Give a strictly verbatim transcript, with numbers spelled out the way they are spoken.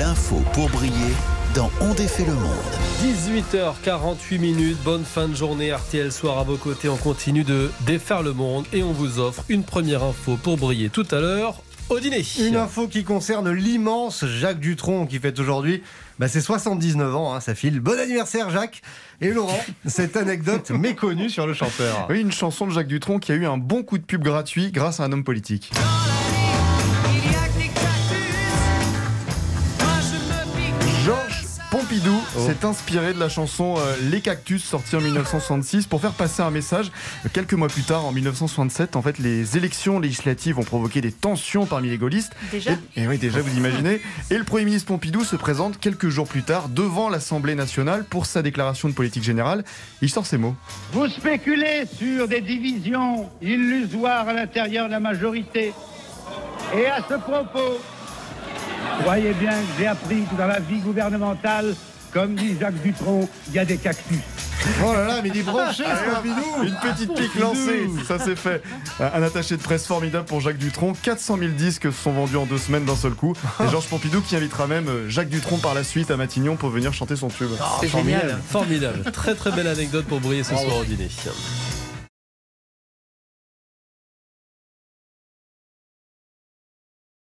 l'info pour briller dans On défait le monde. dix-huit heures quarante-huit minutes, bonne fin de journée. R T L Soir à vos côtés, on continue de défaire le monde et on vous offre une première info pour briller tout à l'heure au dîner. Une info qui concerne l'immense Jacques Dutronc qui fête aujourd'hui bah, ses soixante-dix-neuf ans, hein, ça file. Bon anniversaire Jacques. Et Laurent, cette anecdote méconnue sur le chanteur. Oui, une chanson de Jacques Dutronc qui a eu un bon coup de pub gratuit grâce à un homme politique. Georges Pompidou oh. s'est inspiré de la chanson euh, Les Cactus, sortie en dix-neuf cent soixante-six, pour faire passer un message. Quelques mois plus tard, en dix-neuf cent soixante-sept, en fait, les élections législatives ont provoqué des tensions parmi les gaullistes. Déjà Et, et oui, déjà, vous imaginez. Et le Premier ministre Pompidou se présente quelques jours plus tard devant l'Assemblée nationale pour sa déclaration de politique générale. Il sort ces mots. Vous spéculez sur des divisions illusoires à l'intérieur de la majorité. Et à ce propos, croyez bien que j'ai appris que dans la vie gouvernementale, comme dit Jacques Dutronc, il y a des cactus. Oh là là, mais il est branché ce Pompidou. Une petite pique lancée, ça c'est fait. Un attaché de presse formidable pour Jacques Dutronc. quatre cent mille disques se sont vendus en deux semaines d'un seul coup. Et Georges Pompidou qui invitera même Jacques Dutronc par la suite à Matignon pour venir chanter son tube. Oh, c'est génial, formidable. Très très belle anecdote pour briller ce soir au dîner.